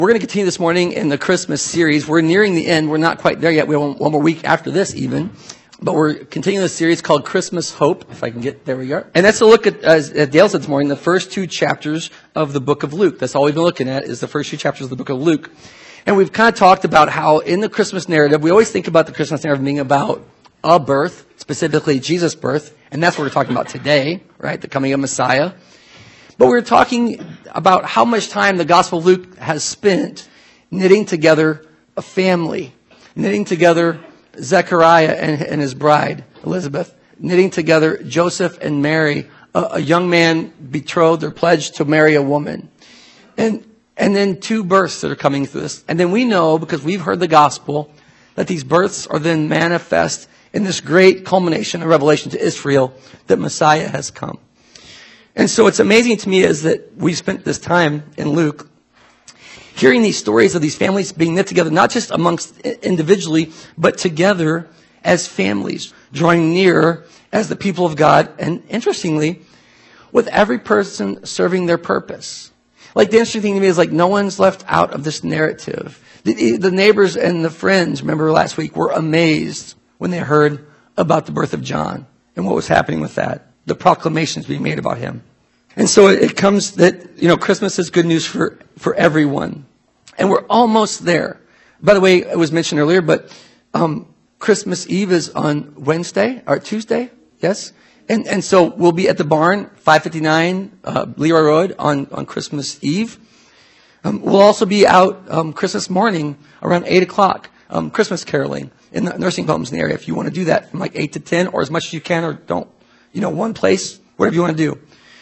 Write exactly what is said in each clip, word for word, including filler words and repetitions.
We're going to continue this morning in the Christmas series. We're nearing the end. We're not quite there yet. We have one more week after this even. But we're continuing a series called Christmas Hope. If I can get, there we are. And that's a look at, as Dale said this morning, the first two chapters of the book of Luke. That's all we've been looking at is the first two chapters of the book of Luke. And we've kind of talked about how in the Christmas narrative, we always think about the Christmas narrative being about a birth, specifically Jesus' birth. And that's what we're talking about today, right? The coming of Messiah. But we're talking about how much time the Gospel of Luke has spent knitting together a family, knitting together Zechariah and, and his bride, Elizabeth, knitting together Joseph and Mary, a, a young man betrothed or pledged to marry a woman. And, and then two births that are coming through this. And then we know, because we've heard the gospel, that these births are then manifest in this great culmination of revelation to Israel that Messiah has come. And so what's amazing to me is that we spent this time in Luke hearing these stories of these families being knit together, not just amongst individually, but together as families, drawing nearer as the people of God. And interestingly, with every person serving their purpose. Like the interesting thing to me is like no one's left out of this narrative. The, the neighbors and the friends, remember last week, were amazed when they heard about the birth of John and what was happening with that. The proclamations being made about him. And so it comes that, you know, Christmas is good news for, for everyone. And we're almost there. By the way, it was mentioned earlier, but um, Christmas Eve is on Wednesday or Tuesday. Yes. And and so we'll be at the barn, five fifty-nine uh, Leroy Road on, on Christmas Eve. Um, we'll also be out um, Christmas morning around eight o'clock, um, Christmas caroling in the nursing homes in the area. If you want to do that from like eight to ten or as much as you can or don't. You know, one place, whatever you want to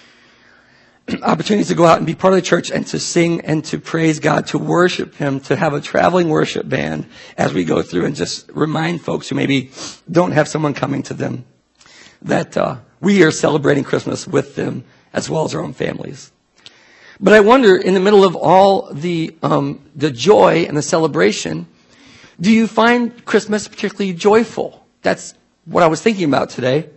do. Opportunities to go out and be part of the church and to sing and to praise God, to worship Him, to have a traveling worship band as we go through and just remind folks who maybe don't have someone coming to them that uh, we are celebrating Christmas with them as well as our own families. But I wonder, in the middle of all the um, the joy and the celebration, do you find Christmas particularly joyful? That's what I was thinking about today.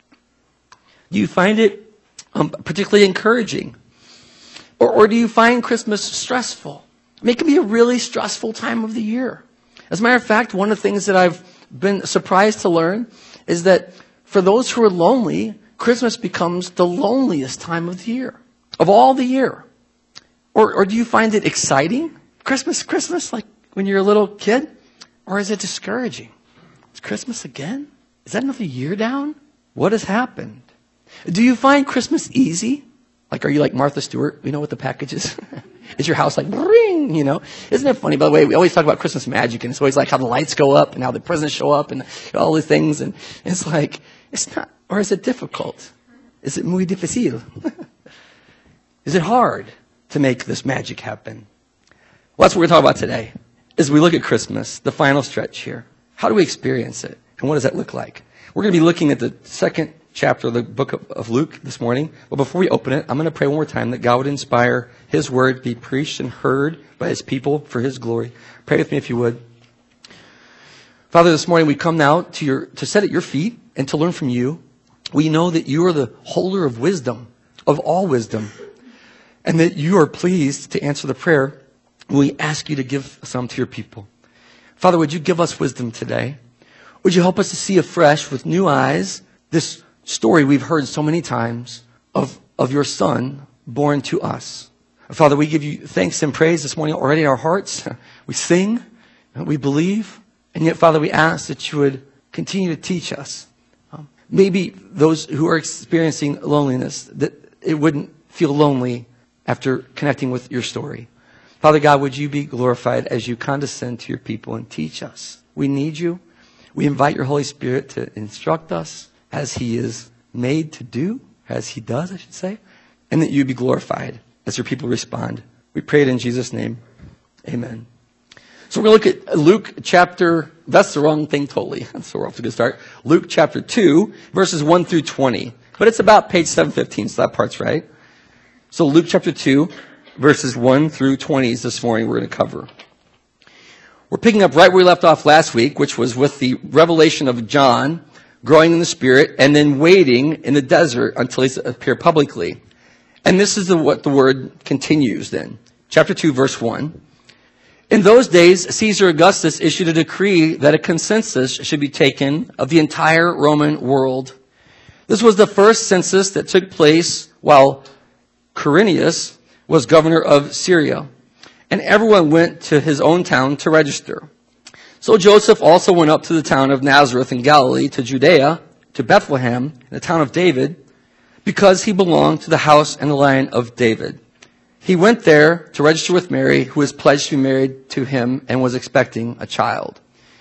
Do you find it um, particularly encouraging? Or, or do you find Christmas stressful? I mean, it can be a really stressful time of the year. As a matter of fact, one of the things that I've been surprised to learn is that for those who are lonely, Christmas becomes the loneliest time of the year, of all the year. Or, or do you find it exciting? Christmas, Christmas, like when you're a little kid? Or is it discouraging? It's Christmas again? Is that another year down? What has happened? Do you find Christmas easy? Like, are you like Martha Stewart? You know what the package is? Is your house like, ring, you know? Isn't it funny, by the way, we always talk about Christmas magic, and it's always like how the lights go up and how the presents show up and all these things. And it's like, it's not, or is it difficult? Is it muy difícil? Is it hard to make this magic happen? Well, that's what we're going to talk about today. As we look at Christmas, the final stretch here, how do we experience it? And what does that look like? We're going to be looking at the second chapter of the book of, of Luke this morning. But before we open it, I'm going to pray one more time that God would inspire His word to be preached and heard by His people for His glory. Pray with me if you would. Father, this morning we come now to your to sit at your feet and to learn from you. We know that you are the holder of wisdom, of all wisdom, and that you are pleased to answer the prayer. We ask you to give some to your people. Father, would you give us wisdom today? Would you help us to see afresh with new eyes this story we've heard so many times of, of your Son born to us? Father, we give you thanks and praise this morning already in our hearts. We sing, we believe, and yet, Father, we ask that you would continue to teach us. Um, maybe those who are experiencing loneliness, that it wouldn't feel lonely after connecting with your story. Father God, would you be glorified as you condescend to your people and teach us? We need you. We invite your Holy Spirit to instruct us as He is made to do, as He does, I should say, and that you be glorified as your people respond. We pray it in Jesus' name. Amen. So we're going to look at Luke chapter, that's the wrong thing totally, so we're off to a good start. Luke chapter two, verses one through twenty. But it's about page seven fifteen, so that part's right. So Luke chapter two, verses one through twenty is this morning we're going to cover. We're picking up right where we left off last week, which was with the revelation of John growing in the Spirit and then waiting in the desert until he appeared publicly. And this is the, what the word continues then. Chapter two, verse one. In those days, Caesar Augustus issued a decree that a consensus should be taken of the entire Roman world. This was the first census that took place while Quirinius was governor of Syria, and everyone went to his own town to register. So Joseph also went up to the town of Nazareth in Galilee, to Judea, to Bethlehem, the town of David, because he belonged to the house and the line of David. He went there to register with Mary, who was pledged to be married to him and was expecting a child.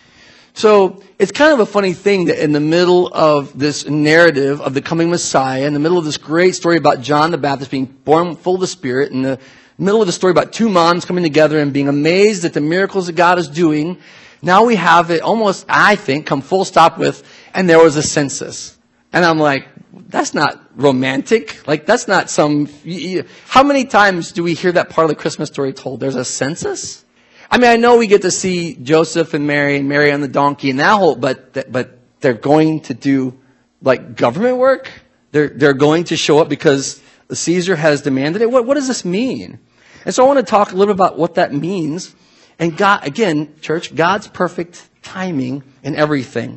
So it's kind of a funny thing that in the middle of this narrative of the coming Messiah, in the middle of this great story about John the Baptist being born full of the Spirit, in the middle of the story about two moms coming together and being amazed at the miracles that God is doing, now we have it almost, I think, come full stop with, and there was a census. And I'm like, that's not romantic. Like, that's not some... How many times do we hear that part of the Christmas story told? There's a census? I mean, I know we get to see Joseph and Mary and Mary on the donkey and that whole... But but they're going to do, like, government work? They're, they're going to show up because Caesar has demanded it? What, what does this mean? And so I want to talk a little bit about what that means. And God, again, church, God's perfect timing in everything.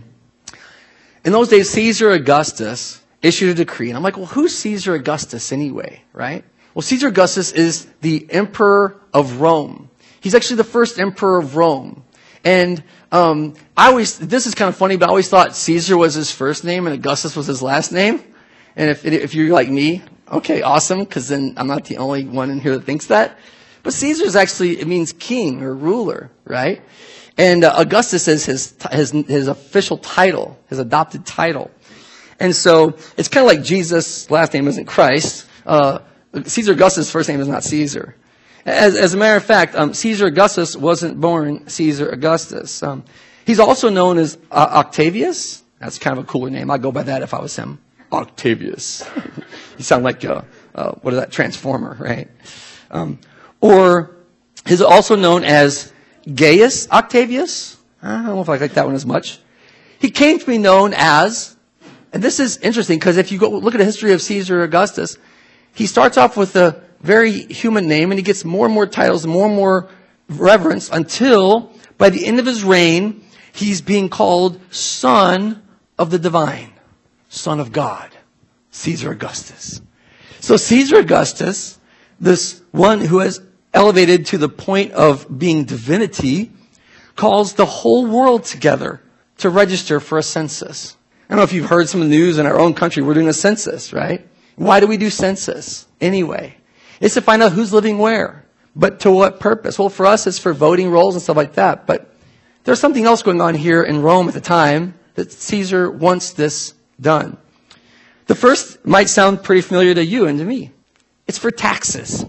In those days, Caesar Augustus issued a decree. And I'm like, well, who's Caesar Augustus anyway, right? Well, Caesar Augustus is the emperor of Rome. He's actually the first emperor of Rome. And um, I always, this is kind of funny, but I always thought Caesar was his first name and Augustus was his last name. And if if you're like me, okay, awesome, because then I'm not the only one in here that thinks that. But Caesar is actually, it means king or ruler, right? And uh, Augustus is his, his his official title, his adopted title. And so it's kind of like Jesus' last name isn't Christ. Uh, Caesar Augustus' first name is not Caesar. As, as a matter of fact, um, Caesar Augustus wasn't born Caesar Augustus. Um, he's also known as uh, Octavius. That's kind of a cooler name. I'd go by that if I was him. Octavius. You sound like, a, uh, what is that, Transformer, right? Um, or he's also known as Gaius Octavius. I don't know if I like that one as much. He came to be known as, and this is interesting because if you go look at the history of Caesar Augustus, he starts off with a very human name and he gets more and more titles and more and more reverence until by the end of his reign, he's being called Son of the Divine, Son of God, Caesar Augustus. So Caesar Augustus, this one who has elevated to the point of being divinity, calls the whole world together to register for a census. I don't know if you've heard some of the news in our own country. We're doing a census, right? Why do we do census anyway? It's to find out who's living where. But to what purpose? Well, for us, it's for voting rolls and stuff like that. But there's something else going on here in Rome at the time that Caesar wants this done. The first might sound pretty familiar to you and to me. It's for taxes.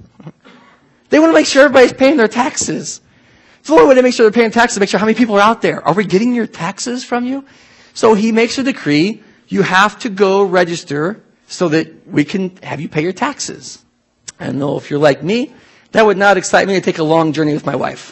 They want to make sure everybody's paying their taxes. So the only way to make sure they're paying taxes, make sure how many people are out there. Are we getting your taxes from you? So he makes a decree. You have to go register so that we can have you pay your taxes. I know if you're like me, that would not excite me to take a long journey with my wife.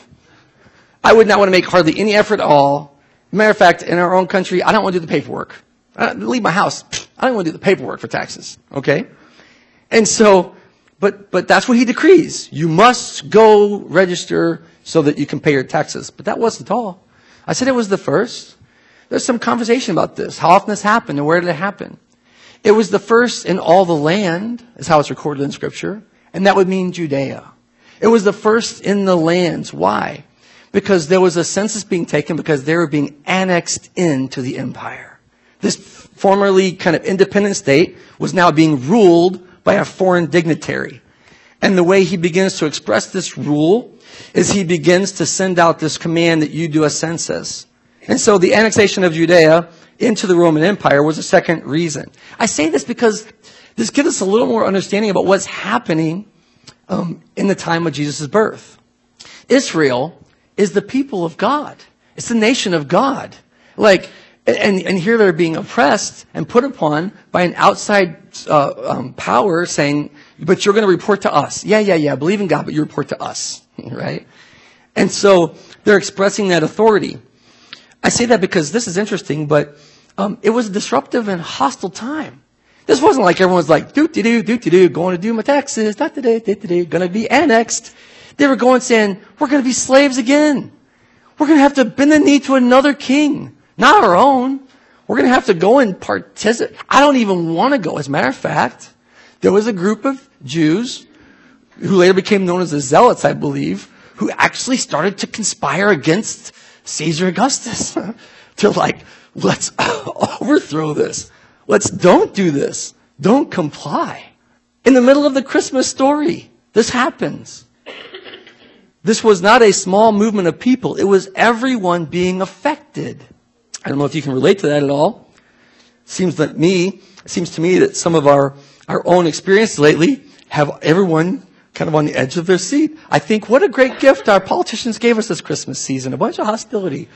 I would not want to make hardly any effort at all. Matter of fact, in our own country, I don't want to do the paperwork. I don't leave my house. I don't want to do the paperwork for taxes. Okay? And so, but but that's what he decrees. You must go register so that you can pay your taxes. But that wasn't all. I said it was the first. There's some conversation about this. How often this happened and where did it happen? It was the first in all the land, is how it's recorded in Scripture. And that would mean Judea. It was the first in the lands. Why? Because there was a census being taken because they were being annexed into the empire. This formerly kind of independent state was now being ruled by a foreign dignitary. And the way he begins to express this rule is he begins to send out this command that you do a census. And so the annexation of Judea into the Roman Empire was a second reason. I say this because this gives us a little more understanding about what's happening um, in the time of Jesus' birth. Israel is the people of God. It's the nation of God. Like, and, and here they're being oppressed and put upon by an outside uh, um, power saying, but you're going to report to us. Yeah, yeah, yeah, believe in God, but you report to us, right? And so they're expressing that authority. I say that because this is interesting, but um, it was a disruptive and hostile time. This wasn't like everyone's like, doo-doo-doo, doo-doo-doo, going to do my taxes, da-da-da, da-da-da, going to be annexed. They were going saying, we're going to be slaves again. We're going to have to bend the knee to another king, not our own. We're going to have to go and participate. I don't even want to go. As a matter of fact, there was a group of Jews who later became known as the Zealots, I believe, who actually started to conspire against Caesar Augustus. They're like, let's overthrow this. Let's don't do this. Don't comply. In the middle of the Christmas story, this happens. This was not a small movement of people. It was everyone being affected. I don't know if you can relate to that at all. Seems that me, it seems to me that some of our, our own experiences lately have everyone kind of on the edge of their seat. I think what a great gift our politicians gave us this Christmas season, a bunch of hostility.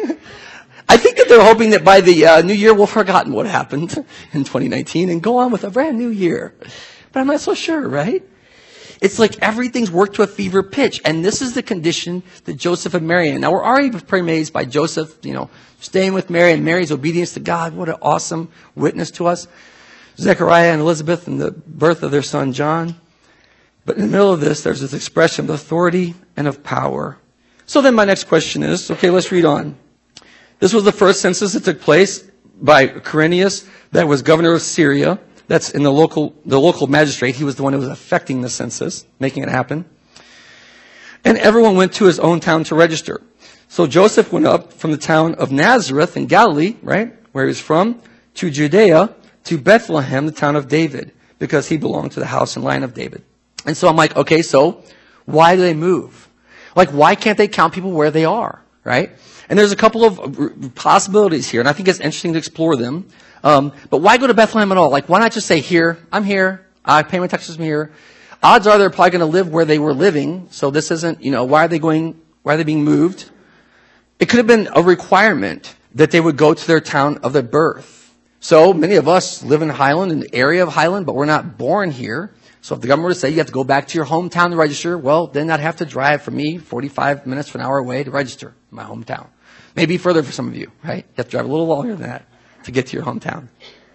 I think that they're hoping that by the uh, new year we'll have forgotten what happened in twenty nineteen and go on with a brand new year. But I'm not so sure, right? It's like everything's worked to a fever pitch. And this is the condition that Joseph and Mary are in. Now, we're already amazed by Joseph, you know, staying with Mary and Mary's obedience to God. What an awesome witness to us. Zechariah and Elizabeth and the birth of their son, John. But in the middle of this, there's this expression of authority and of power. So then my next question is, okay, let's read on. This was the first census that took place by Quirinius, that was governor of Syria. That's in the local, the local magistrate. He was the one who was affecting the census, making it happen. And everyone went to his own town to register. So Joseph went up from the town of Nazareth in Galilee, right, where he was from, to Judea, to Bethlehem, the town of David, because he belonged to the house and line of David. And so I'm like, okay, so why do they move? Like, why can't they count people where they are, right? And there's a couple of possibilities here, and I think it's interesting to explore them. Um, but why go to Bethlehem at all? Like, why not just say, here, I'm here, I pay my taxes from here. Odds are they're probably going to live where they were living, so this isn't, you know, why are they going, why are they being moved? It could have been a requirement that they would go to their town of their birth. So many of us live in Highland, in the area of Highland, but we're not born here. So if the government were to say you have to go back to your hometown to register, well, then I'd have to drive from me forty-five minutes to an hour away to register in my hometown. Maybe further for some of you, right? You have to drive a little longer than that to get to your hometown.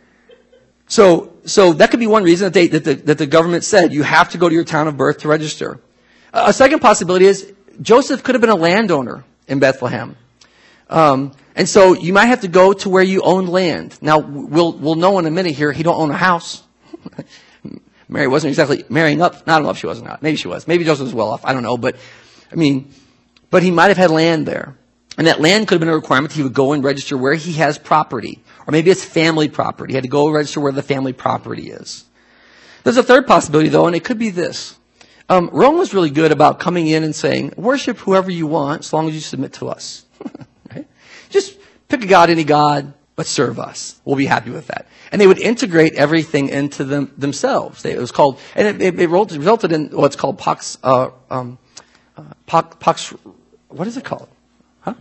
So, so that could be one reason that they, that the, that the government said you have to go to your town of birth to register. A second possibility is Joseph could have been a landowner in Bethlehem. Um, and so you might have to go to where you own land. Now, we'll, we'll know in a minute here, he don't own a house. Mary wasn't exactly marrying up. I don't know if she was or not. Maybe she was. Maybe Joseph was well off. I don't know. But, I mean, but he might have had land there. And that land could have been a requirement. He would go and register where he has property. Or maybe it's family property. He had to go register where the family property is. There's a third possibility, though, and it could be this. Um, Rome was really good about coming in and saying, worship whoever you want as long as you submit to us. Right? Just pick a god, any god, but serve us. We'll be happy with that. And they would integrate everything into them themselves. They, it was called, and it, it, it resulted in what's called Pax, uh, um, uh, Pax, Pax, what is it called? Huh?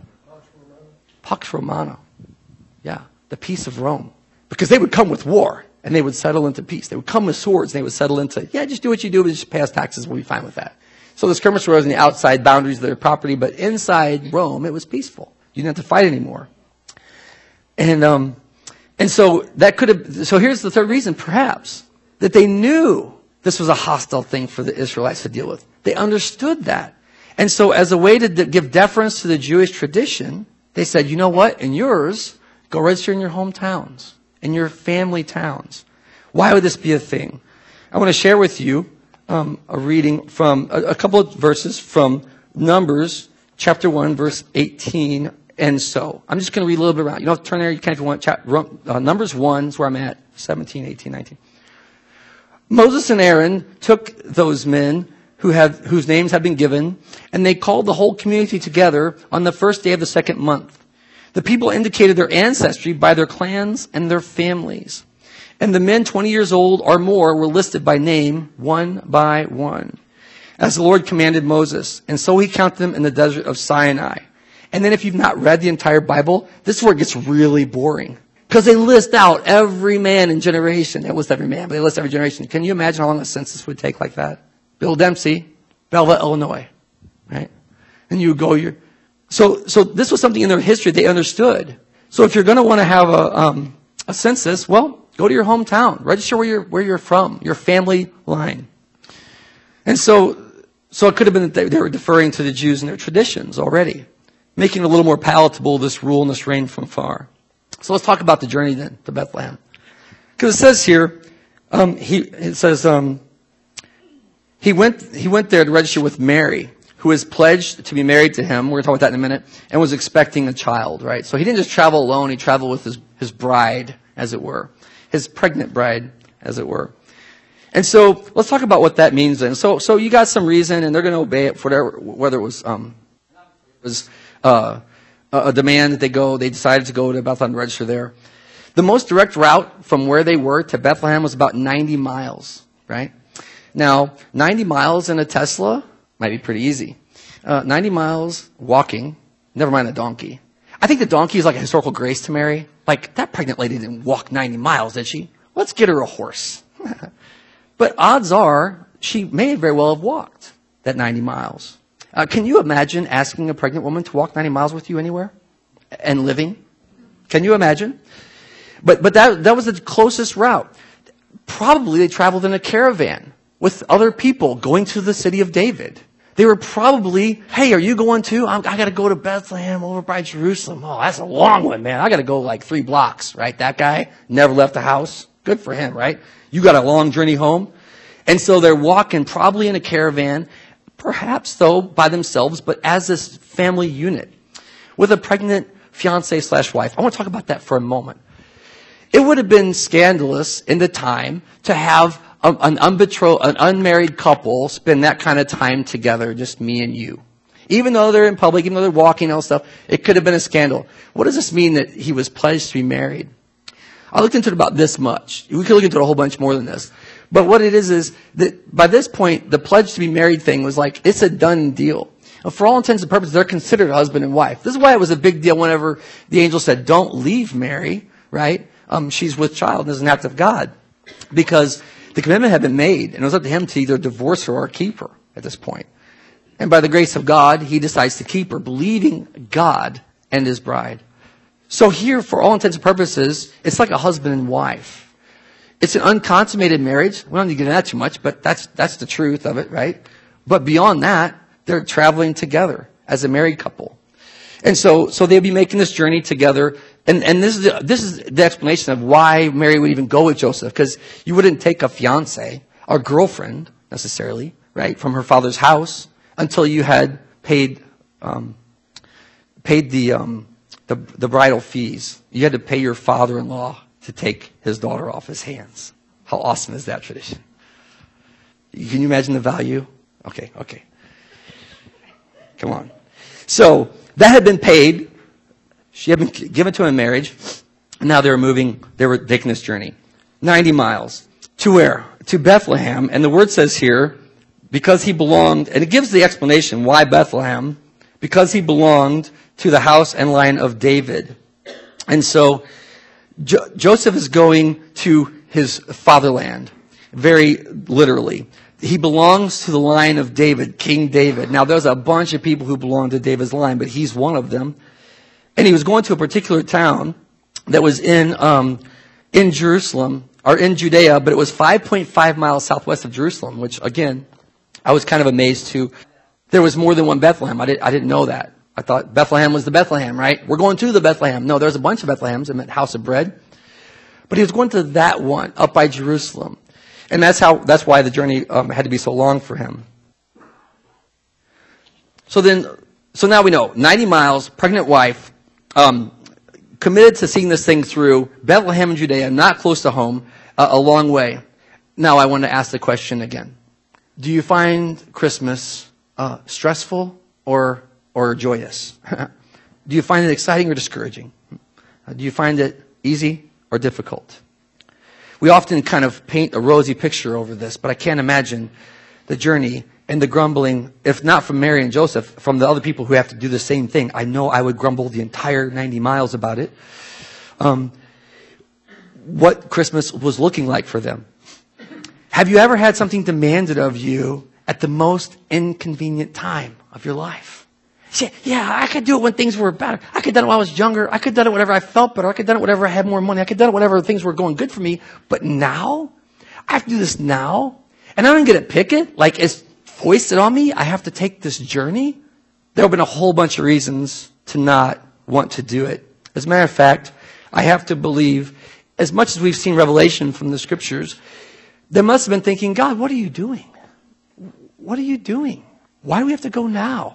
Pax Romana. Yeah, the peace of Rome. Because they would come with war, and they would settle into peace. They would come with swords, and they would settle into, yeah, just do what you do, but just pay us taxes, we'll be fine with that. So the skirmish was in the outside boundaries of their property, but inside Rome, it was peaceful. You didn't have to fight anymore. And, um, and so that could have, so here's the third reason, perhaps, that they knew this was a hostile thing for the Israelites to deal with. They understood that. And so as a way to de- give deference to the Jewish tradition, they said, you know what, in yours, go register in your hometowns, in your family towns. Why would this be a thing? I want to share with you um, a reading from, a, a couple of verses from Numbers, chapter one, verse eighteen. And so, I'm just going to read a little bit around. You don't have to turn there. You can if you want. Chapter, uh, Numbers one is where I'm at. seventeen, eighteen, nineteen. Moses and Aaron took those men who have, whose names have been given, and they called the whole community together on the first day of the second month. The people indicated their ancestry by their clans and their families. And the men twenty years old or more were listed by name, one by one, as the Lord commanded Moses. And so he counted them in the desert of Sinai. And then if you've not read the entire Bible, this is where it gets really boring. Because they list out every man in generation. They list every man, but they list every generation. Can you imagine how long a census would take like that? Bill Dempsey, Belva, Illinois. Right? And you go, you're... So, so this was something in their history they understood. So if you're going to want to have a, um, a census, well, go to your hometown. Register where you're, where you're from, your family line. And so So it could have been that they, they were deferring to the Jews and their traditions already, making it a little more palatable, this rule and this reign from far. So let's talk about the journey then to Bethlehem. Because it says here, um, he, it says, um, he went, he went there to register with Mary, who was pledged to be married to him. We're going to talk about that in a minute, and was expecting a child, right? So he didn't just travel alone. He traveled with his, his bride, as it were, his pregnant bride, as it were. And so let's talk about what that means then. So, so you got some reason, and they're going to obey it, for whatever, whether it was, um, it was, uh, a demand that they go, they decided to go to Bethlehem to register there. The most direct route from where they were to Bethlehem was about ninety miles, right? Now, ninety miles in a Tesla might be pretty easy. Uh, ninety miles walking, never mind a donkey. I think the donkey is like a historical grace to Mary. Like, that pregnant lady didn't walk ninety miles, did she? Let's get her a horse. But odds are, she may very well have walked that ninety miles. Uh, can you imagine asking a pregnant woman to walk ninety miles with you anywhere? And living? Can you imagine? But but that that was the closest route. Probably they traveled in a caravan with other people going to the city of David. They were probably, hey, are you going too? I'm, I got to go to Bethlehem over by Jerusalem. Oh, that's a long one, man. I got to go like three blocks, right? That guy never left the house. Good for him, right? You got a long journey home. And so they're walking probably in a caravan, perhaps though by themselves, but as this family unit with a pregnant fiance slash wife. I want to talk about that for a moment. It would have been scandalous in the time to have a, an unbetrothed, an unmarried couple spend that kind of time together, just me and you. Even though they're in public, even though they're walking and all stuff, it could have been a scandal. What does this mean that he was pledged to be married? I looked into it about this much. We could look into it a whole bunch more than this. But what it is is that by this point, the pledge to be married thing was like, it's a done deal. And for all intents and purposes, they're considered husband and wife. This is why it was a big deal whenever the angel said, don't leave Mary, right? Um, she's with child and is an act of God. Because the commitment had been made, and it was up to him to either divorce her or keep her at this point. And by the grace of God, he decides to keep her, believing God and his bride. So here, for all intents and purposes, it's like a husband and wife. It's an unconsummated marriage. We don't need to get into that too much, but that's that's the truth of it, right? But beyond that, they're traveling together as a married couple. And so so they'll be making this journey together. And and this is the, this is the explanation of why Mary would even go with Joseph, because you wouldn't take a fiance or girlfriend necessarily, right, from her father's house until you had paid um, paid the um, the the bridal fees. You had to pay your father-in-law to take his daughter off his hands. How awesome is that tradition? Can you imagine the value? Okay, okay. Come on. So that had been paid. She had been given to him in marriage. And now they were moving, they were taking this journey. ninety miles. To where? To Bethlehem. And the word says here, because he belonged, and it gives the explanation why Bethlehem, because he belonged to the house and line of David. And so Jo- Joseph is going to his fatherland, very literally. He belongs to the line of David, King David. Now, there's a bunch of people who belong to David's line, but he's one of them. And he was going to a particular town that was in um, in Jerusalem, or in Judea, but it was five point five miles southwest of Jerusalem, which, again, I was kind of amazed to. There was more than one Bethlehem. I, did, I didn't know that. I thought Bethlehem was the Bethlehem, right? We're going to the Bethlehem. No, there's a bunch of Bethlehems in that house of bread. But he was going to that one up by Jerusalem. And that's how. That's why the journey um, had to be so long for him. So then, so now we know, ninety miles, pregnant wife, um, committed to seeing this thing through, Bethlehem in Judea, not close to home, uh, a long way. Now I want to ask the question again. Do you find Christmas uh, stressful or or joyous? Do you find it exciting or discouraging? Uh, do you find it easy or difficult? We often kind of paint a rosy picture over this, but I can't imagine the journey and the grumbling, if not from Mary and Joseph, from the other people who have to do the same thing. I know I would grumble the entire ninety miles about it. Um, what Christmas was looking like for them. Have you ever had something demanded of you at the most inconvenient time of your life? Yeah, I could do it when things were better. I could have done it when I was younger. I could have done it whenever I felt better. I could have done it whenever I had more money. I could have done it whenever things were going good for me. But now, I have to do this now. And I don't get to pick it. Like, it's foisted on me. I have to take this journey. There have been a whole bunch of reasons to not want to do it. As a matter of fact, I have to believe, as much as we've seen revelation from the scriptures, they must have been thinking, God, what are you doing? What are you doing? Why do we have to go now?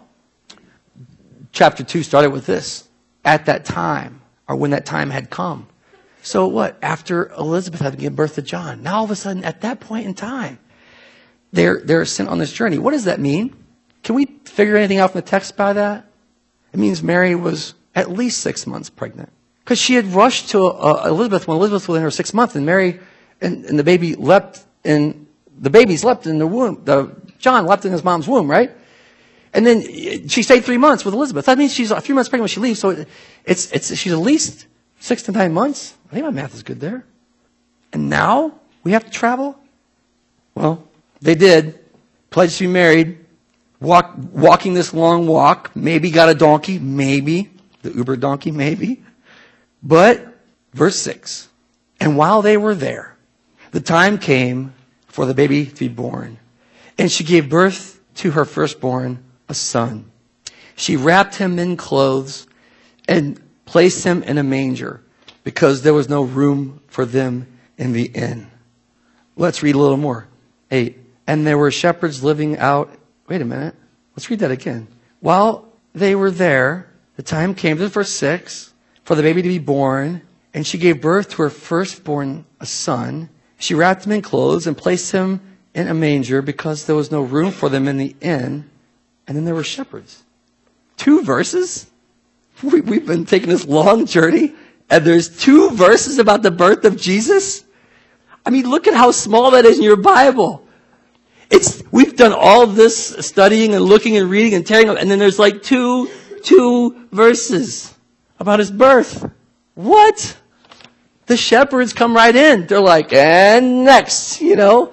Chapter two started with this. At that time, or when that time had come. So what? After Elizabeth had given birth to John, now all of a sudden, at that point in time, they're, they're sent on this journey. What does that mean? Can we figure anything out from the text by that? It means Mary was at least six months pregnant. Because she had rushed to uh, Elizabeth when Elizabeth was in her sixth month, and Mary and, and the baby leapt in, the babies leapt in the womb, the, John leapt in his mom's womb, right? And then she stayed three months with Elizabeth. That means she's a few months pregnant when she leaves, so it, it's, it's, she's at least six to nine months. I think my math is good there. And now we have to travel? Well, they did. Pledged to be married. Walk, walking this long walk. Maybe got a donkey. Maybe. The Uber donkey, maybe. But, verse six. And while they were there, the time came for the baby to be born. And she gave birth to her firstborn, a son. She wrapped him in clothes and placed him in a manger because there was no room for them in the inn. Let's read a little more. Eight. And there were shepherds living out. Wait a minute. Let's read that again. While they were there, the time came, this is verse six, for the baby to be born, and she gave birth to her firstborn, a son. She wrapped him in clothes and placed him in a manger because there was no room for them in the inn. And then there were shepherds. Two verses? We, we've been taking this long journey, and there's two verses about the birth of Jesus? I mean, look at how small that is in your Bible. It's, we've done all this studying and looking and reading and tearing up, and then there's like two, two verses about his birth. What? The shepherds come right in. They're like, and next, you know.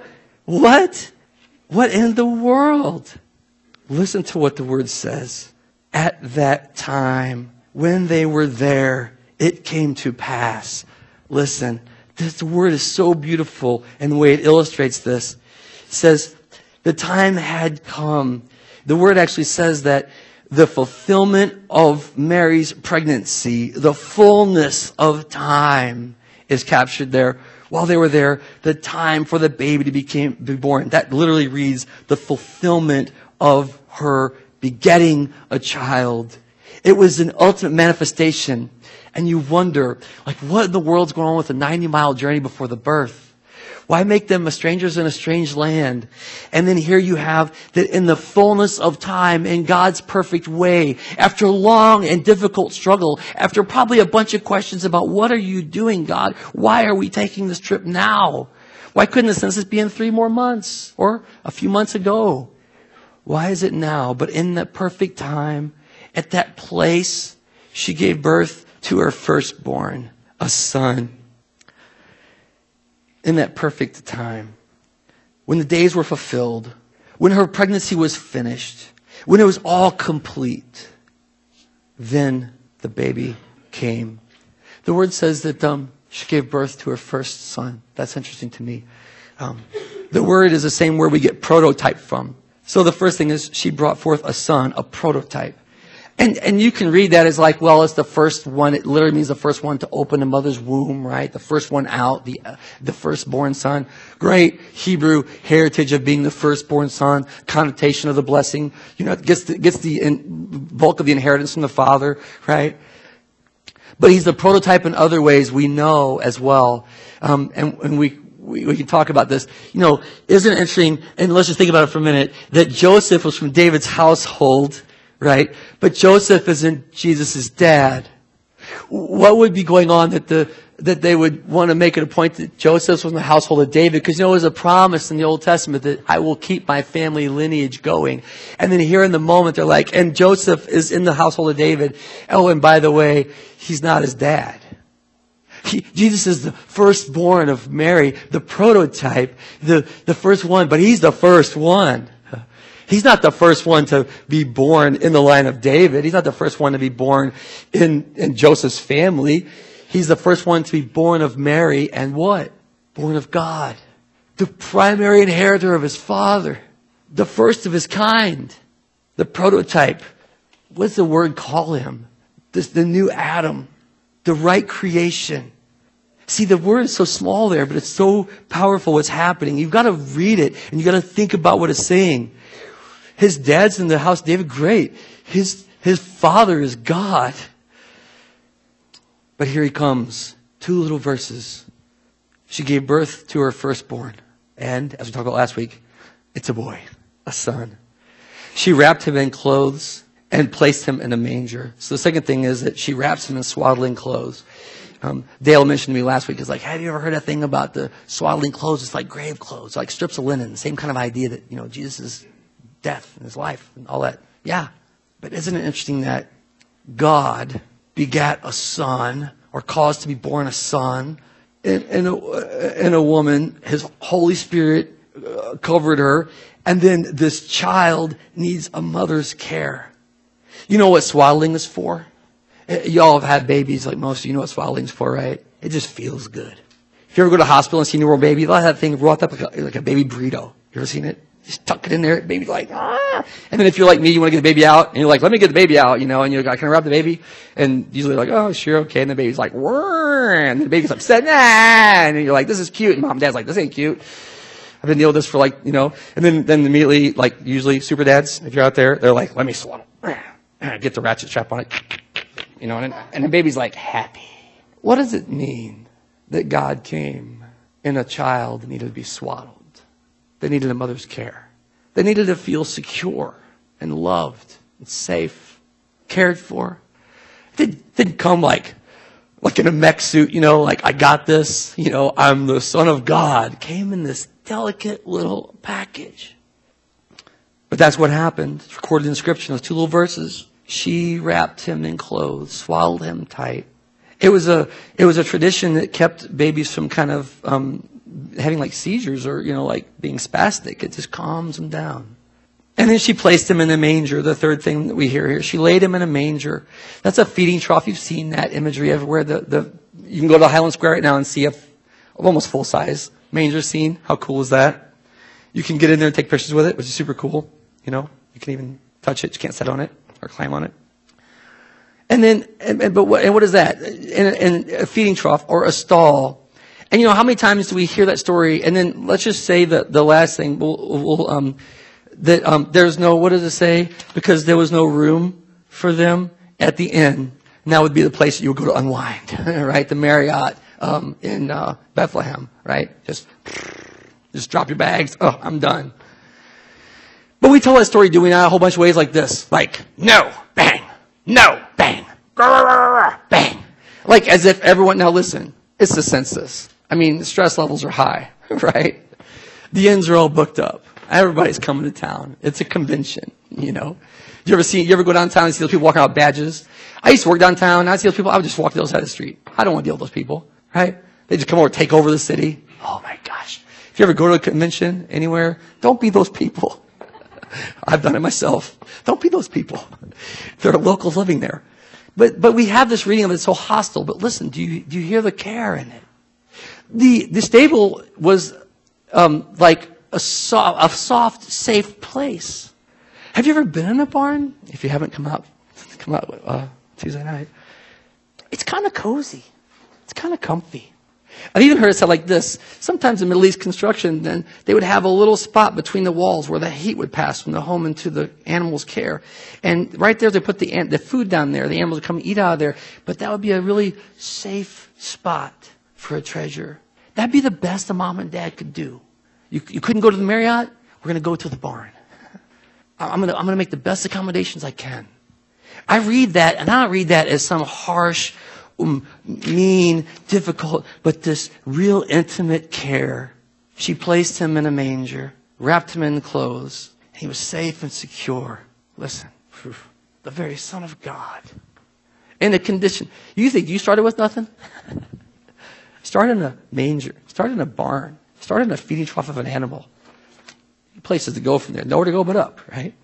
What? What in the world? Listen to what the word says. At that time, when they were there, it came to pass. Listen, this word is so beautiful, and the way it illustrates this. It says, the time had come. The word actually says that the fulfillment of Mary's pregnancy, the fullness of time is captured there. While they were there, the time for the baby to became, be born. That literally reads the fulfillment of her begetting a child. It was an ultimate manifestation. And you wonder, like, what in the world's going on with a ninety-mile journey before the birth? Why make them strangers in a strange land? And then here you have that in the fullness of time, in God's perfect way, after a long and difficult struggle, after probably a bunch of questions about what are you doing, God? Why are we taking this trip now? Why couldn't the census be in three more months or a few months ago? Why is it now? But in that perfect time, at that place, she gave birth to her firstborn, a son. In that perfect time, when the days were fulfilled, when her pregnancy was finished, when it was all complete, then the baby came. The word says that um, she gave birth to her first son. That's interesting to me. Um, the word is the same word we get prototype from. So the first thing is she brought forth a son, a prototype. And and you can read that as like, well, it's the first one. It literally means the first one to open a mother's womb, right? The first one out, the uh, the firstborn son. Great Hebrew heritage of being the firstborn son, connotation of the blessing. You know, it gets the, gets the in, bulk of the inheritance from the father, right? But he's the prototype in other ways we know as well. Um, and, and we, we we can talk about this. You know, isn't it interesting? And let's just think about it for a minute. That Joseph was from David's household. Right? But Joseph isn't Jesus' dad. What would be going on that the that they would want to make it a point that Joseph was in the household of David? Because you know, there was a promise in the Old Testament that I will keep my family lineage going. And then here in the moment, they're like, and Joseph is in the household of David. Oh, and by the way, he's not his dad. He, Jesus is the firstborn of Mary, the prototype, the, the first one, but he's the first one. He's not the first one to be born in the line of David. He's not the first one to be born in, in Joseph's family. He's the first one to be born of Mary and what? Born of God. The primary inheritor of his father. the first of his kind, the prototype. What's the word call him? This, the new Adam, the right creation. See, the word is so small there, but it's so powerful what's happening. You've got to read it, and you've got to think about what it's saying. His dad's in the house, David, great. His, his father is God. But here he comes. Two little verses. She gave birth to her firstborn. And, as we talked about last week, it's a boy, a son. She wrapped him in clothes and placed him in a manger. So the second thing is that she wraps him in swaddling clothes. Um, Dale mentioned to me last week, he's like, have you ever heard that thing about the swaddling clothes? It's like grave clothes, like strips of linen. Same kind of idea that, you know, Jesus' death and his life and all that. Yeah. But isn't it interesting that God begat a son, or caused to be born a son, and, and, a, and a woman, his Holy Spirit uh, covered her, and then this child needs a mother's care. You know what swaddling is for? Y'all have had babies, like most of you know what swaddling's for, right? It just feels good. If you ever go to the hospital and see a newborn baby, they'll have that thing wrapped up like a, like a baby burrito. You ever seen it? Just tuck it in there, baby's like, ah. And then if you're like me, you want to get the baby out, and you're like, let me get the baby out, you know, and you're like, can I wrap the baby? And usually like, oh, sure, okay. And the baby's like, whirr, and the baby's upset, nah. And you're like, this is cute. And mom and dad's like, this ain't cute. I've been dealing with this for like, you know, and then, then immediately, like usually super dads, if you're out there, they're like, let me swaddle. Get the ratchet strap on it. You know, and, and the baby's like happy. What does it mean that God came and a child needed to be swaddled? They needed a mother's care. They needed to feel secure and loved and safe, cared for. It didn't come like, like in a mech suit, you know, like I got this, you know, I'm the Son of God. It came in this delicate little package. But that's what happened. It's recorded in Scripture, those two little verses. She wrapped him in clothes, swaddled him tight. It was a it was a tradition that kept babies from kind of um, having like seizures or, you know, like being spastic. It just calms them down. And then she placed him in a manger, the third thing that we hear here. She laid him in a manger. That's a feeding trough. You've seen that imagery everywhere. The the You can go to Highland Square right now and see a almost full-size manger scene. How cool is that? You can get in there and take pictures with it, which is super cool. You know, you can even touch it. You can't sit on it or climb on it. And then, and, and, but what, and what is that? In, in a feeding trough or a stall. And you know, how many times do we hear that story? And then let's just say that the last thing, we'll, we'll, um, that um, there's no, what does it say? Because there was no room for them at the inn. And that would be the place that you would go to unwind, right? The Marriott um, in uh, Bethlehem, right? Just, just drop your bags. Oh, I'm done. But we tell that story, do we not, a whole bunch of ways like this. Like, no, bang, no, bang, bang. Like as if everyone, now listen, it's the census. I mean, the stress levels are high, right? The inns are all booked up. Everybody's coming to town. It's a convention, you know. You ever see, you ever go downtown and see those people walking out with badges? I used to work downtown. I see those people, I would just walk to the other side of the street. I don't want to deal with those people, right? They just come over and take over the city. Oh my gosh. If you ever go to a convention anywhere, don't be those people. I've done it myself. Don't be those people. There are locals living there. But but we have this reading of it so hostile. But listen, do you do you hear the care in it? The the stable was um, like a, so, a soft, safe place. Have you ever been in a barn? If you haven't, come out come out uh, Tuesday night. It's kind of cozy. It's kind of comfy. I've even heard it said like this. Sometimes in Middle East construction, then they would have a little spot between the walls where the heat would pass from the home into the animal's care. And right there, they put the the food down there. The animals would come and eat out of there. But that would be a really safe spot for a treasure. That'd be the best a mom and dad could do. You, you couldn't go to the Marriott? We're going to go to the barn. I'm going to I'm going to make the best accommodations I can. I read that, and I don't read that as some harsh, Um, mean, difficult, but this real intimate care. She placed him in a manger, wrapped him in clothes. And he was safe and secure. Listen, the very Son of God. In a condition. You think you started with nothing? Start in a manger. Start in a barn. Start in a feeding trough of an animal. Places to go from there. Nowhere to go but up, right?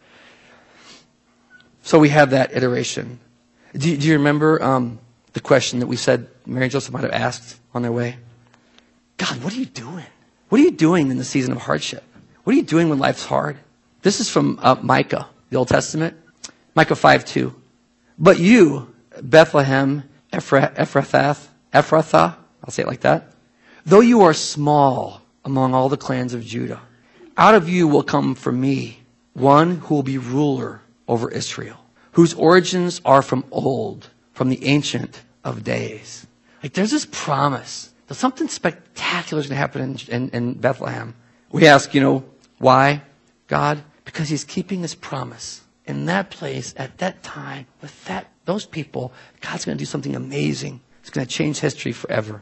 So we have that iteration. Do, do you remember um, the question that we said Mary and Joseph might have asked on their way? God, what are you doing? What are you doing in the season of hardship? What are you doing when life's hard? This is from uh, Micah, the Old Testament. Micah five two. But you, Bethlehem, Ephra- Ephrathah, Ephrathah, I'll say it like that. Though you are small among all the clans of Judah, out of you will come for me one who will be ruler over Israel, whose origins are from old, from the ancient of days. Like there's this promise that something spectacular is going to happen in, in, in Bethlehem. We ask, you know, why? God, because he's keeping his promise. In that place, at that time, with that those people, God's going to do something amazing. It's going to change history forever.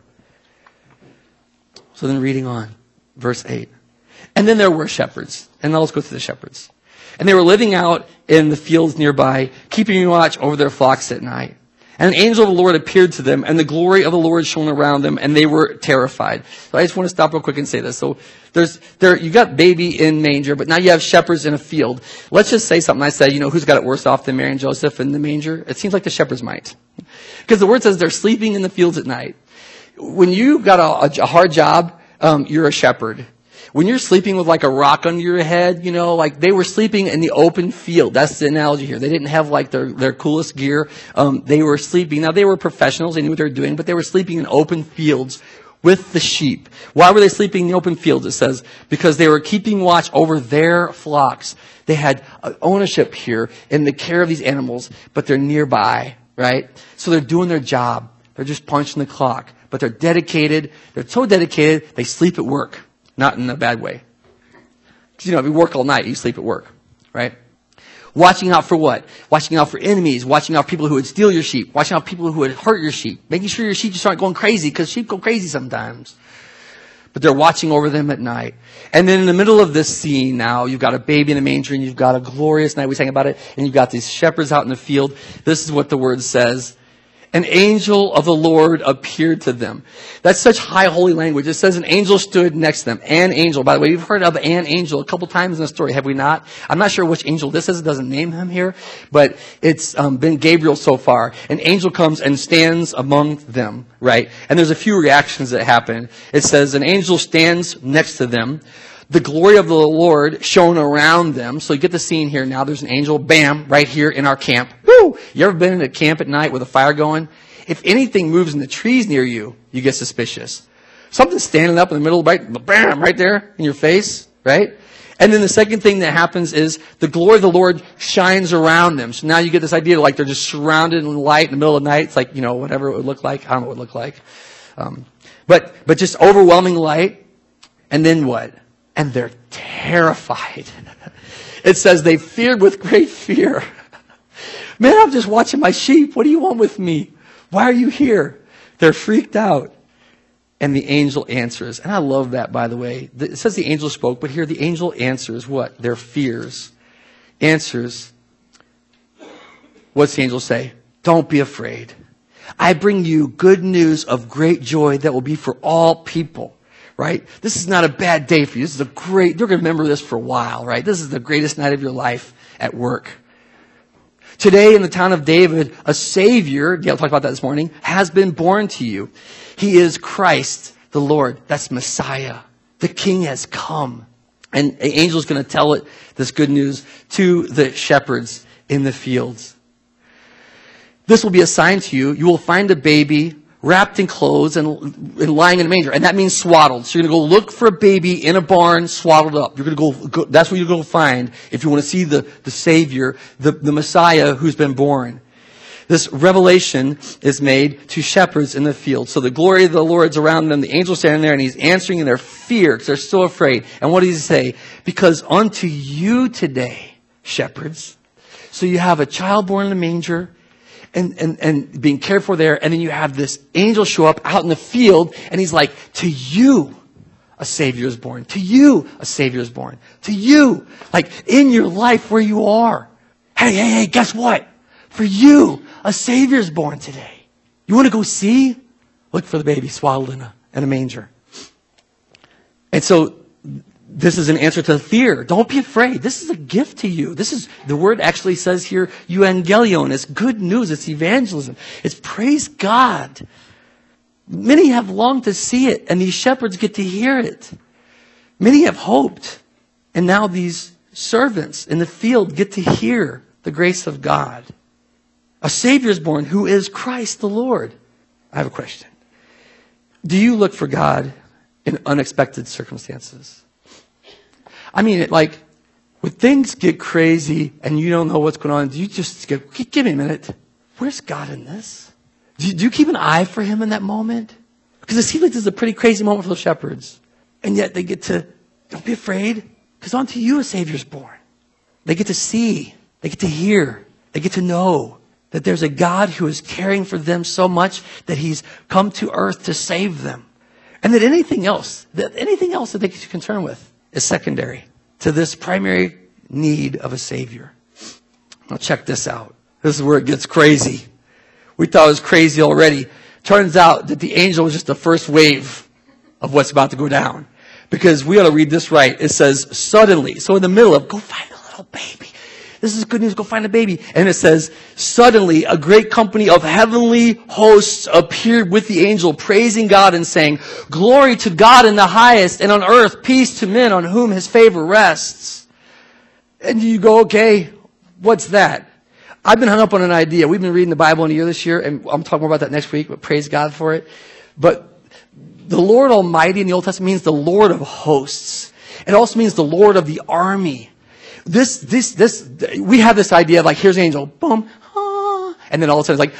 So then reading on, verse eight. And then there were shepherds. And now let's go through the shepherds. And they were living out in the fields nearby, keeping watch over their flocks at night. And an angel of the Lord appeared to them, and the glory of the Lord shone around them, and they were terrified. So I just want to stop real quick and say this. So there's there you got baby in manger, but now you have shepherds in a field. Let's just say something. I said, you know, who's got it worse off than Mary and Joseph in the manger? It seems like the shepherds might. Because the word says they're sleeping in the fields at night. When you got a, a hard job, um, you're a shepherd. When you're sleeping with like a rock under your head, you know, like they were sleeping in the open field. That's the analogy here. They didn't have like their, their coolest gear. Um, they were sleeping. Now they were professionals. They knew what they were doing, but they were sleeping in open fields with the sheep. Why were they sleeping in the open fields? It says, because they were keeping watch over their flocks. They had ownership here in the care of these animals, but they're nearby, right? So they're doing their job. They're just punching the clock, but they're dedicated. They're so dedicated, they sleep at work. Not in a bad way. Because, you know, if you work all night, you sleep at work, right? Watching out for what? Watching out for enemies. Watching out for people who would steal your sheep. Watching out for people who would hurt your sheep. Making sure your sheep just aren't going crazy, because sheep go crazy sometimes. But they're watching over them at night. And then in the middle of this scene now, you've got a baby in a manger, and you've got a glorious night. We sang about it. And you've got these shepherds out in the field. This is what the word says. An angel of the Lord appeared to them. That's such high holy language. It says an angel stood next to them. An angel. By the way, we've heard of an angel a couple times in the story, have we not? I'm not sure which angel this is. It doesn't name him here. But it's um, been Gabriel so far. An angel comes and stands among them, right? And there's a few reactions that happen. It says an angel stands next to them. The glory of the Lord shone around them. So you get the scene here now. There's an angel, bam, right here in our camp. Woo! You ever been in a camp at night with a fire going? If anything moves in the trees near you, you get suspicious. Something's standing up in the middle, right, bam, right there in your face, right? And then the second thing that happens is the glory of the Lord shines around them. So now you get this idea like they're just surrounded in light in the middle of the night. It's like, you know, whatever it would look like. I don't know what it would look like. Um, but, but just overwhelming light. And then what? And they're terrified. It says they feared with great fear. Man, I'm just watching my sheep. What do you want with me? Why are you here? They're freaked out. And the angel answers. And I love that, by the way. It says the angel spoke, but here the angel answers what? Their fears. Answers. What's the angel say? Don't be afraid. I bring you good news of great joy that will be for all people. Right? This is not a bad day for you. This is a great, you're going to remember this for a while, right? This is the greatest night of your life at work. Today in the town of David, a Savior, Dale talked about that this morning, has been born to you. He is Christ, the Lord. That's Messiah. The King has come. And the angel is going to tell it, this good news, to the shepherds in the fields. This will be a sign to you. You will find a baby wrapped in clothes and, and lying in a manger. And that means swaddled. So you're going to go look for a baby in a barn swaddled up. You're going to go, go that's what you're going to find if you want to see the, the Savior, the, the Messiah who's been born. This revelation is made to shepherds in the field. So the glory of the Lord's around them. The angel's standing there and he's answering in their fear because they're so afraid. And what does he say? Because unto you today, shepherds. So you have a child born in a manger. And, and, and being cared for there. And then you have this angel show up out in the field. And he's like, to you, a Savior is born. To you, a Savior is born. To you, like in your life where you are. Hey, hey, hey, guess what? For you, a Savior is born today. You want to go see? Look for the baby swaddled in a, in a manger. And so this is an answer to fear. Don't be afraid. This is a gift to you. This is, the word actually says here, euangelion. It's good news. It's evangelism. It's praise God. Many have longed to see it, and these shepherds get to hear it. Many have hoped, and now these servants in the field get to hear the grace of God. A Savior is born who is Christ the Lord. I have a question. Do you look for God in unexpected circumstances? I mean, like, when things get crazy and you don't know what's going on, do you just go, give me a minute. Where's God in this? Do you, do you keep an eye for him in that moment? Because it seems like this is a pretty crazy moment for the shepherds. And yet they get to, don't be afraid, because unto you a Savior's born. They get to see, they get to hear, they get to know that there's a God who is caring for them so much that he's come to earth to save them. And that anything else, that anything else that they get concerned with is secondary to this primary need of a Savior. Now check this out. This is where it gets crazy. We thought it was crazy already. Turns out that the angel was just the first wave of what's about to go down. Because we ought to read this right. It says, suddenly. So in the middle of, go find a little baby. This is good news. Go find a baby. And it says, suddenly a great company of heavenly hosts appeared with the angel, praising God and saying, glory to God in the highest, and on earth peace to men on whom his favor rests. And you go, okay, what's that? I've been hung up on an idea. We've been reading the Bible in a year this year, and I'm talking more about that next week, but praise God for it. But the Lord Almighty in the Old Testament means the Lord of hosts. It also means the Lord of the army. This, this, this, we have this idea of like, here's an angel, boom, ah, and then all of a sudden it's like,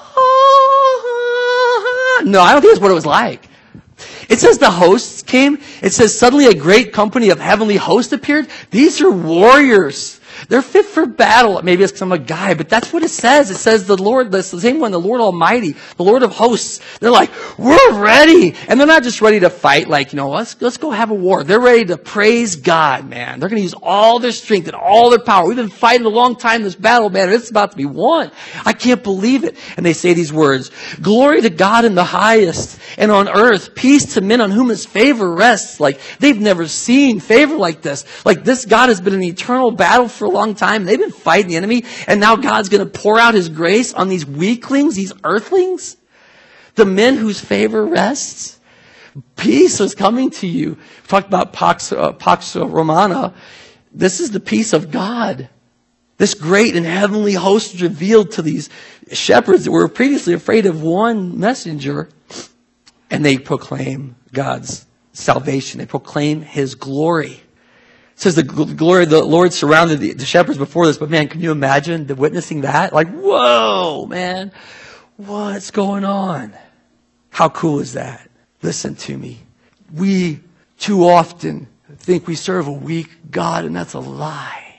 ah. No, I don't think that's what it was like. It says the hosts came. It says suddenly a great company of heavenly hosts appeared. These are warriors. They're fit for battle. Maybe it's because I'm a guy, but that's what it says. It says the Lord, the same one, the Lord Almighty, the Lord of hosts. They're like, we're ready. And they're not just ready to fight like, you know, let's, let's go have a war. They're ready to praise God, man. They're going to use all their strength and all their power. We've been fighting a long time this battle, man. It's about to be won. I can't believe it. And they say these words, glory to God in the highest, and on earth, peace to men on whom his favor rests. Like, they've never seen favor like this. Like, this God has been in eternal battle for a long time. They've been fighting the enemy, and now God's going to pour out his grace on these weaklings, these earthlings, the men whose favor rests. Peace is coming to you. We talked about Pax, uh, Pax Romana. This is the peace of God. This great and heavenly host is revealed to these shepherds that were previously afraid of one messenger, and they proclaim God's salvation. They proclaim his glory. It says the glory of the Lord surrounded the, the shepherds before this. But man, can you imagine the witnessing that? Like, whoa, man. What's going on? How cool is that? Listen to me. We too often think we serve a weak God, and that's a lie.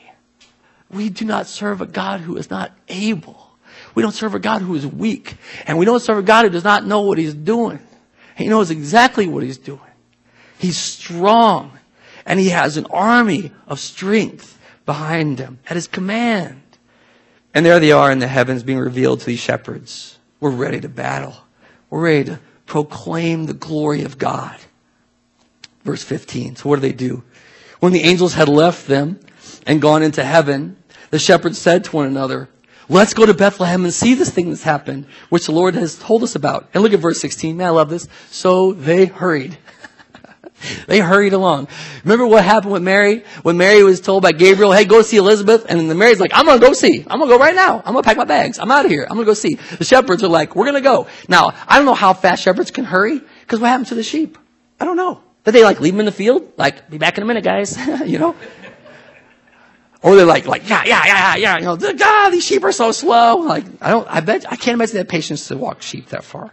We do not serve a God who is not able. We don't serve a God who is weak. And we don't serve a God who does not know what he's doing. He knows exactly what he's doing. He's strong. And he has an army of strength behind him at his command. And there they are in the heavens being revealed to these shepherds. We're ready to battle. We're ready to proclaim the glory of God. Verse fifteen. So what do they do? When the angels had left them and gone into heaven, the shepherds said to one another, let's go to Bethlehem and see this thing that's happened, which the Lord has told us about. And look at verse sixteen. Man, I love this. So they hurried. They hurried along. Remember what happened with Mary? When Mary was told by Gabriel, hey, go see Elizabeth. And then Mary's like, I'm going to go see. I'm going to go right now. I'm going to pack my bags. I'm out of here. I'm going to go see. The shepherds are like, we're going to go. Now, I don't know how fast shepherds can hurry, because what happened to the sheep? I don't know. Did they like leave them in the field? Like, be back in a minute, guys. You know? Or they're like, like, yeah, yeah, yeah, yeah. You know, God, these sheep are so slow. Like, I don't, I bet, I can't imagine they have patience to walk sheep that far.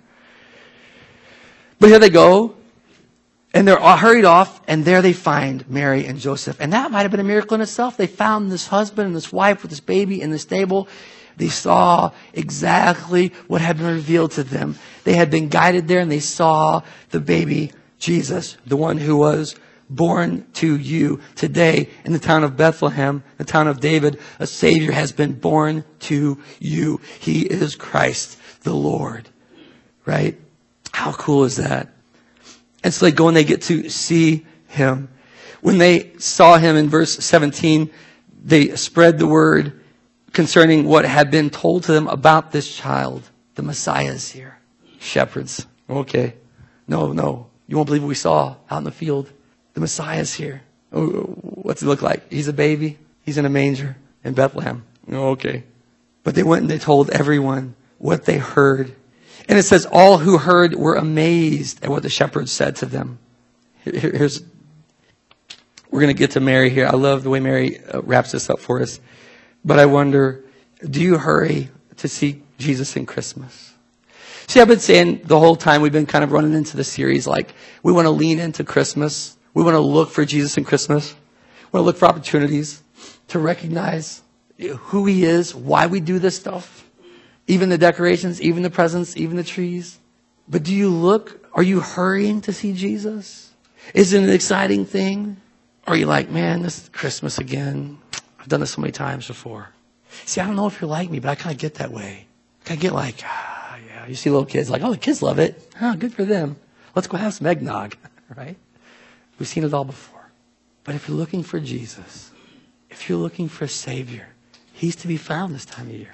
But here they go. And they're all hurried off, and there they find Mary and Joseph. And that might have been a miracle in itself. They found this husband and this wife with this baby in the stable. They saw exactly what had been revealed to them. They had been guided there, and they saw the baby Jesus, the one who was born to you today in the town of Bethlehem, the town of David. A Savior has been born to you. He is Christ the Lord. Right? How cool is that? And so they go and they get to see him. When they saw him in verse seventeen, they spread the word concerning what had been told to them about this child. The Messiah is here. Shepherds. Okay. No, no. You won't believe what we saw out in the field. The Messiah is here. what's it look like? He's a baby. He's in a manger in Bethlehem. Oh, okay. But they went and they told everyone what they heard. And it says all who heard were amazed at what the shepherds said to them. Here, here's, we're going to get to Mary here. I love the way Mary uh, wraps this up for us. But I wonder, do you hurry to see Jesus in Christmas? See, I've been saying the whole time we've been kind of running into the series, like we want to lean into Christmas. We want to look for Jesus in Christmas. We want to look for opportunities to recognize who he is, why we do this stuff. Even the decorations, even the presents, even the trees. But do you look, are you hurrying to see Jesus? Is it an exciting thing? Or are you like, man, this is Christmas again. I've done this so many times before. See, I don't know if you're like me, but I kind of get that way. I kind of get like, ah, yeah. You see little kids like, oh, the kids love it. Oh, good for them. Let's go have some eggnog, right? We've seen it all before. But if you're looking for Jesus, if you're looking for a Savior, he's to be found this time of year.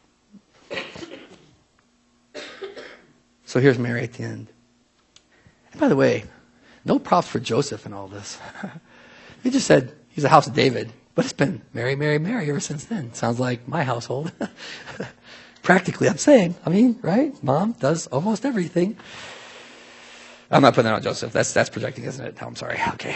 So here's Mary at the end. And by the way, no props for Joseph in all this. He just said he's the house of David. But it's been Mary, Mary, Mary ever since then. Sounds like my household. Practically, I'm saying. I mean, right? Mom does almost everything. I'm not putting that on Joseph. That's that's projecting, isn't it? No, I'm sorry. Okay.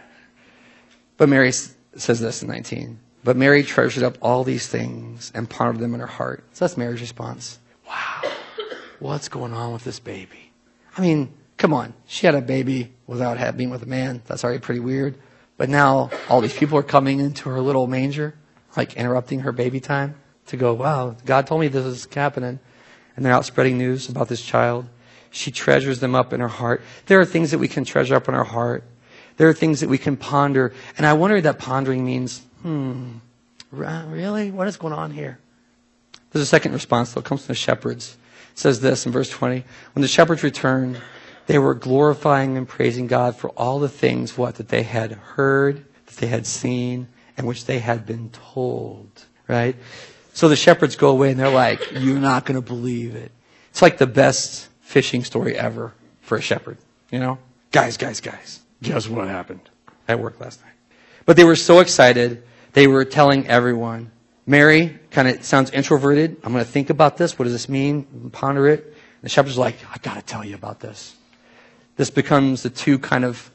But Mary s- says this in nineteen. But Mary treasured up all these things and pondered them in her heart. So that's Mary's response. Wow. What's going on with this baby? I mean, come on. She had a baby without having being with a man. That's already pretty weird. But now all these people are coming into her little manger, like interrupting her baby time to go, wow, God told me this is happening. And they're out spreading news about this child. She treasures them up in her heart. There are things that we can treasure up in our heart. There are things that we can ponder. And I wonder if that pondering means, hmm, really? What is going on here? There's a second response, though. It comes from the shepherds. It says this in verse twenty. When the shepherds returned, they were glorifying and praising God for all the things, what, that they had heard, that they had seen, and which they had been told, right? So the shepherds go away and they're like, you're not going to believe it. It's like the best fishing story ever for a shepherd, you know? Guys, guys, guys, guess what happened at work last night? But they were so excited, they were telling everyone. Mary kind of sounds introverted. I'm going to think about this. What does this mean? Ponder it. The shepherds are like, I got to tell you about this. This becomes the two kind of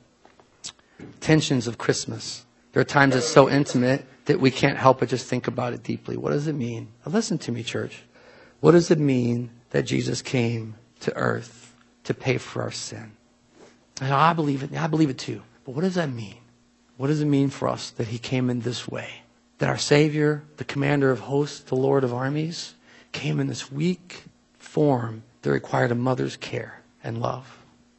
tensions of Christmas. There are times it's so intimate that we can't help but just think about it deeply. What does it mean? Now listen to me, church. What does it mean that Jesus came to earth to pay for our sin? And I believe it. I believe it too. But what does that mean? What does it mean for us that he came in this way? That our Savior, the commander of hosts, the Lord of armies, came in this weak form that required a mother's care and love.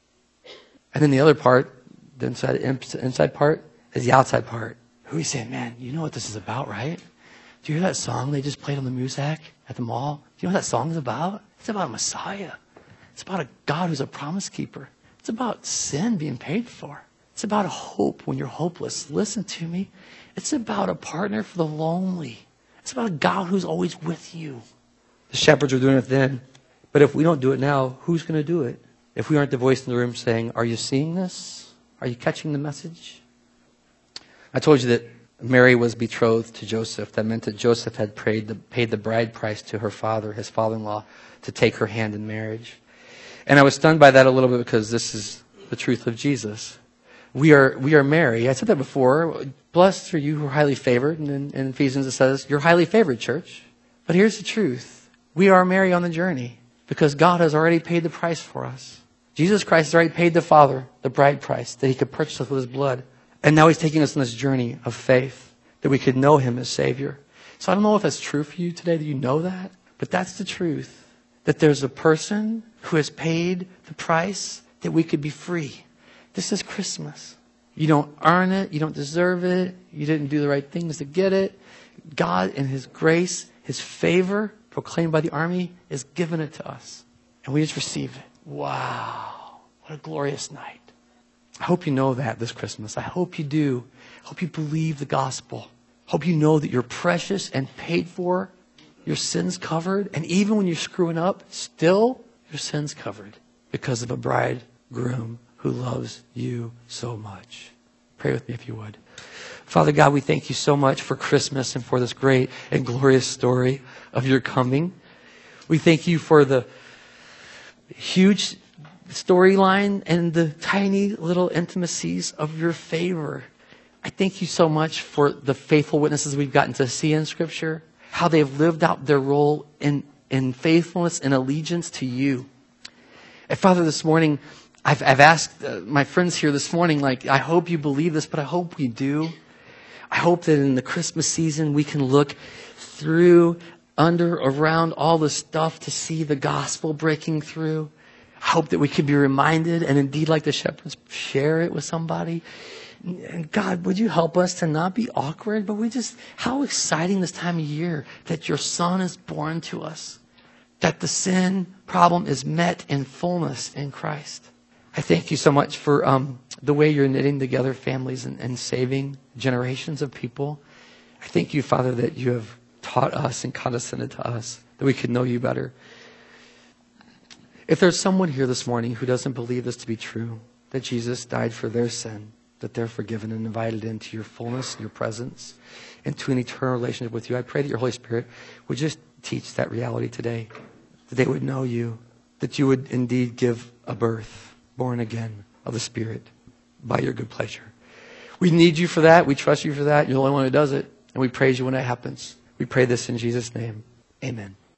And then the other part, the inside, inside part, is the outside part. Who he's saying, man, you know what this is about, right? Do you hear that song they just played on the Muzak at the mall? Do you know what that song is about? It's about a Messiah. It's about a God who's a promise keeper. It's about sin being paid for. It's about a hope when you're hopeless. Listen to me. It's about a partner for the lonely. It's about a God who's always with you. The shepherds are doing it then. But if we don't do it now, who's going to do it? If we aren't the voice in the room saying, are you seeing this? Are you catching the message? I told you that Mary was betrothed to Joseph. That meant that Joseph had paid the, paid the bride price to her father, his father-in-law, to take her hand in marriage. And I was stunned by that a little bit because this is the truth of Jesus. We are we are Mary. I said that before. Blessed are you who are highly favored. And in, in Ephesians it says, you're highly favored, church. But here's the truth. We are Mary on the journey because God has already paid the price for us. Jesus Christ has already paid the Father the bride price that he could purchase us with his blood. And now he's taking us on this journey of faith that we could know him as Savior. So I don't know if that's true for you today, that you know that. But that's the truth. That there's a person who has paid the price that we could be free. This is Christmas. You don't earn it. You don't deserve it. You didn't do the right things to get it. God, in his grace, his favor, proclaimed by the army, is giving it to us. And we just receive it. Wow. What a glorious night. I hope you know that this Christmas. I hope you do. I hope you believe the gospel. I hope you know that you're precious and paid for. Your sins covered. And even when you're screwing up, still your sins covered because of a bridegroom who loves you so much. Pray with me if you would. Father God, we thank you so much for Christmas and for this great and glorious story of your coming. We thank you for the huge storyline and the tiny little intimacies of your favor. I thank you so much for the faithful witnesses we've gotten to see in Scripture, how they've lived out their role in, in faithfulness and allegiance to you. And Father, this morning, I've, I've asked uh, my friends here this morning, like, I hope you believe this, but I hope we do. I hope that in the Christmas season, we can look through, under, around all the stuff to see the gospel breaking through. I hope that we could be reminded, and indeed, like the shepherds, share it with somebody. And God, would you help us to not be awkward, but we just, how exciting this time of year that your Son is born to us, that the sin problem is met in fullness in Christ. I thank you so much for um, the way you're knitting together families and, and saving generations of people. I thank you, Father, that you have taught us and condescended to us, that we could know you better. If there's someone here this morning who doesn't believe this to be true, that Jesus died for their sin, that they're forgiven and invited into your fullness and your presence, into an eternal relationship with you, I pray that your Holy Spirit would just teach that reality today, that they would know you, that you would indeed give a birth, born again of the Spirit by your good pleasure. We need you for that. We trust you for that. You're the only one who does it. And we praise you when it happens. We pray this in Jesus' name. Amen.